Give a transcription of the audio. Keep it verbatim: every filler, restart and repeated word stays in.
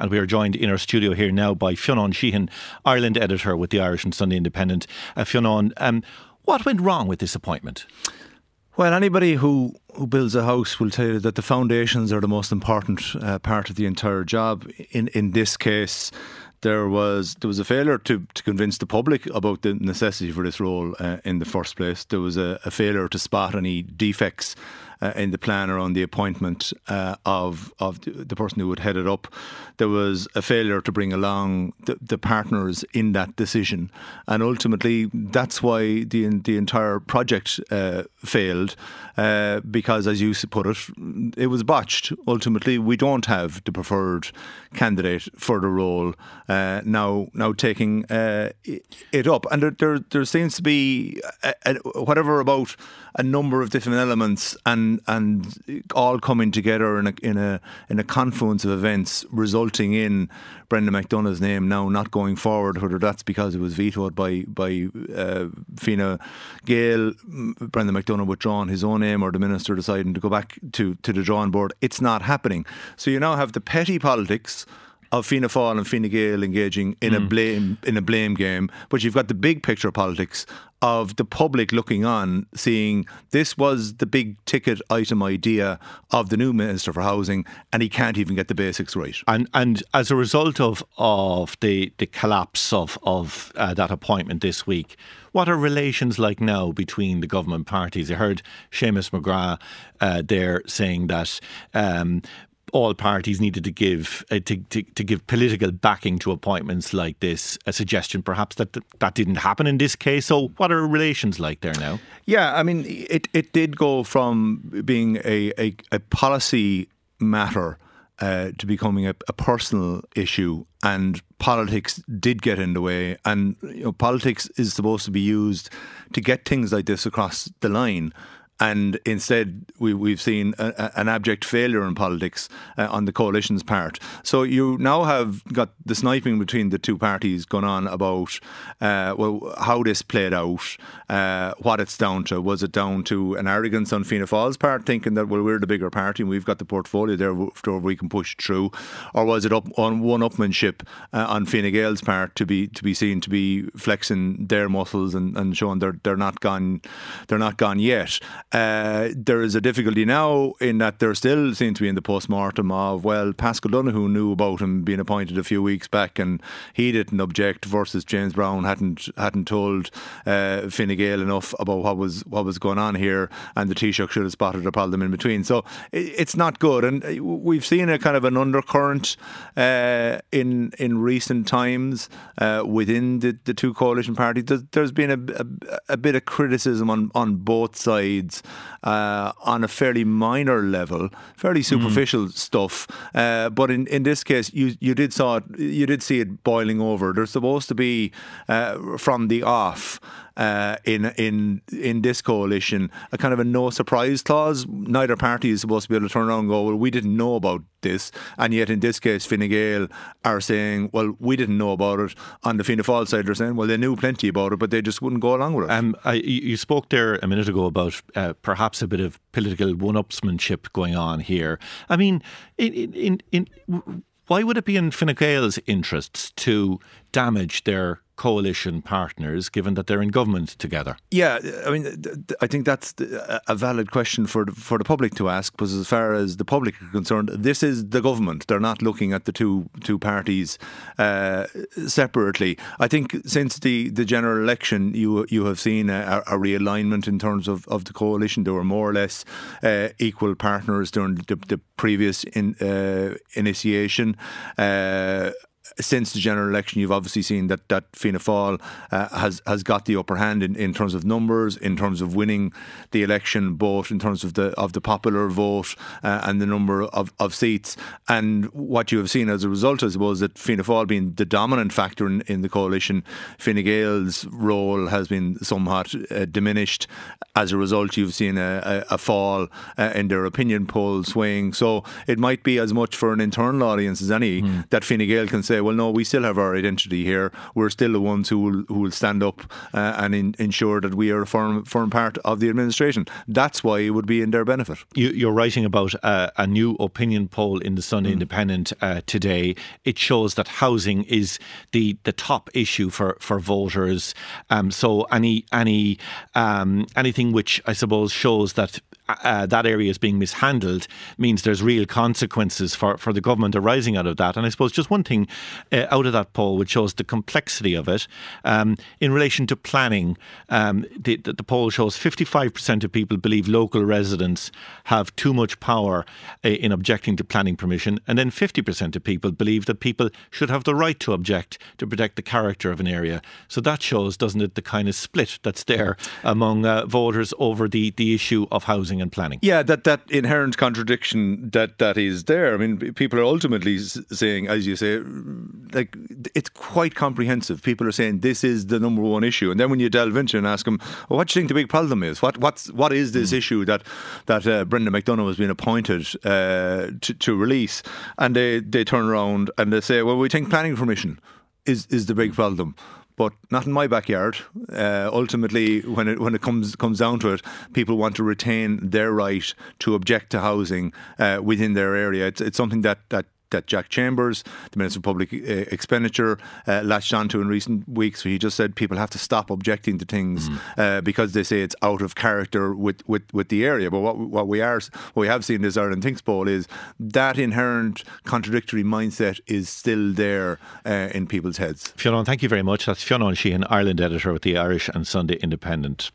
and we are joined in our studio here now by Fionn Sheehan, Ireland editor with the Irish and Sunday Independent. Uh, Fionn, um, what went wrong with this appointment? Well, anybody who, who builds a house will tell you that the foundations are the most important uh, part of the entire job. In in this case, there was there was a failure to, to convince the public about the necessity for this role uh, in the first place. There was a, a failure to spot any defects uh, in the plan around the appointment uh, of of the, the person who would head it up. There was a failure to bring along the, the partners in that decision, and ultimately that's why the the entire project uh, failed. Uh, because, as you put it, it was botched. Ultimately, we don't have the preferred candidate for the role uh, now. Now taking uh, it up, and there, there there seems to be a, a, whatever about a number of different elements, and and all coming together in a in a in a confluence of events, resulting in Brendan McDonagh's name now not going forward. Whether that's because it was vetoed by by uh, Fine Gael, Brendan McDonagh withdrawing his own name, or the minister deciding to go back to, to the drawing board, it's not happening. So you now have the petty politics of Fianna Fáil and Fine Gael engaging in mm. a blame in a blame game, but you've got the big picture politics of the public looking on, seeing this was the big ticket item idea of the new Minister for Housing, and he can't even get the basics right. And and as a result of of the the collapse of of uh, that appointment this week, what are relations like now between the government parties? I heard Seamus McGrath uh, there saying that Um, all parties needed to give uh, to, to to give political backing to appointments like this. A suggestion, perhaps, that th- that didn't happen in this case. So, what are relations like there now? Yeah, I mean, it it did go from being a a, a policy matter uh, to becoming a, a personal issue, and politics did get in the way. And you know, politics is supposed to be used to get things like this across the line. And instead, we, we've seen a, a, an abject failure in politics uh, on the coalition's part. So you now have got the sniping between the two parties going on about uh, well, how this played out, uh, what it's down to. Was it down to an arrogance on Fianna Fáil's part, thinking that, well, we're the bigger party and we've got the portfolio there where we can push it through? Or was it up on one-upmanship uh, on Fine Gael's part to be to be seen to be flexing their muscles and, and showing they're they're not gone they're not gone yet? Uh, there is a difficulty now in that there still seems to be in the post-mortem of, well, Paschal Donohoe knew about him being appointed a few weeks back and he didn't object, versus James Brown hadn't hadn't told uh, Fine Gael enough about what was what was going on here, and the Taoiseach should have spotted a problem in between. So it, it's not good, and we've seen a kind of an undercurrent uh, in in recent times uh, within the, the two coalition parties. There's, there's been a, a, a bit of criticism on, on both sides. Uh, on a fairly minor level, fairly superficial mm. stuff, uh, but in, in this case, you you did saw it, you did see it boiling over. There's supposed to be uh, from the off uh, in in in this coalition a kind of a no surprise clause. Neither party is supposed to be able to turn around and go, well, we didn't know about this, and yet in this case, Fine Gael are saying, well, we didn't know about it. On the Fianna Fáil side, they're saying, well, they knew plenty about it, but they just wouldn't go along with it. Um, I, you spoke there a minute ago about uh, perhaps a bit of political one-upsmanship going on here. I mean, in, in, in, why would it be in Fine Gael's interests to damage their coalition partners, given that they're in government together? Yeah, I mean, th- th- I think that's a valid question for the, for the public to ask, because as far as the public are concerned, this is the government. They're not looking at the two two parties uh, separately. I think since the, the general election, you you have seen a, a realignment in terms of, of the coalition. There were more or less uh, equal partners during the, the previous in, uh, initiation. Uh, Since the general election, you've obviously seen that that Fianna Fáil uh, has has got the upper hand in, in terms of numbers, in terms of winning the election, both in terms of the of the popular vote uh, and the number of, of seats. And what you have seen as a result, I suppose, that Fianna Fáil being the dominant factor in, in the coalition, Fine Gael's role has been somewhat uh, diminished. As a result, you've seen a, a, a fall uh, in their opinion poll swaying. So it might be as much for an internal audience as any mm. that Fine Gael can say, well, no, we still have our identity here. We're still the ones who will who will stand up uh, and in, ensure that we are a firm, firm part of the administration. That's why it would be in their benefit. You, you're writing about uh, a new opinion poll in the Sunday mm. Independent uh, today. It shows that housing is the, the top issue for, for voters. Um, so any any um, anything which I suppose shows that Uh, that area is being mishandled means there's real consequences for, for the government arising out of that. And I suppose just one thing uh, out of that poll which shows the complexity of it um, in relation to planning, um, the, the, the poll shows fifty-five percent of people believe local residents have too much power uh, in objecting to planning permission, and then fifty percent of people believe that people should have the right to object to protect the character of an area. So that shows, doesn't it, the kind of split that's there among uh, voters over the, the issue of housing and planning. Yeah, that, that inherent contradiction that, that is there. I mean, people are ultimately saying, as you say, like, it's quite comprehensive. People are saying this is the number one issue. And then when you delve into it and ask them, well, what do you think the big problem is? What what's what is this mm. issue that that uh, Brendan McDonagh has been appointed uh, to, to release? And they, they turn around and they say, well, we think planning permission is, is the big problem. But not in my backyard. Uh, ultimately, when it when it comes comes down to it, people want to retain their right to object to housing uh, within their area. It's it's something that that. that Jack Chambers, the Minister of Public uh, Expenditure, uh, latched onto in recent weeks. He just said people have to stop objecting to things mm. uh, because they say it's out of character with, with, with the area. But what what we are what we have seen in this Ireland Thinks poll is that inherent contradictory mindset is still there uh, in people's heads. Fionn, thank you very much. That's Fionn Sheehan, Ireland editor with the Irish and Sunday Independent.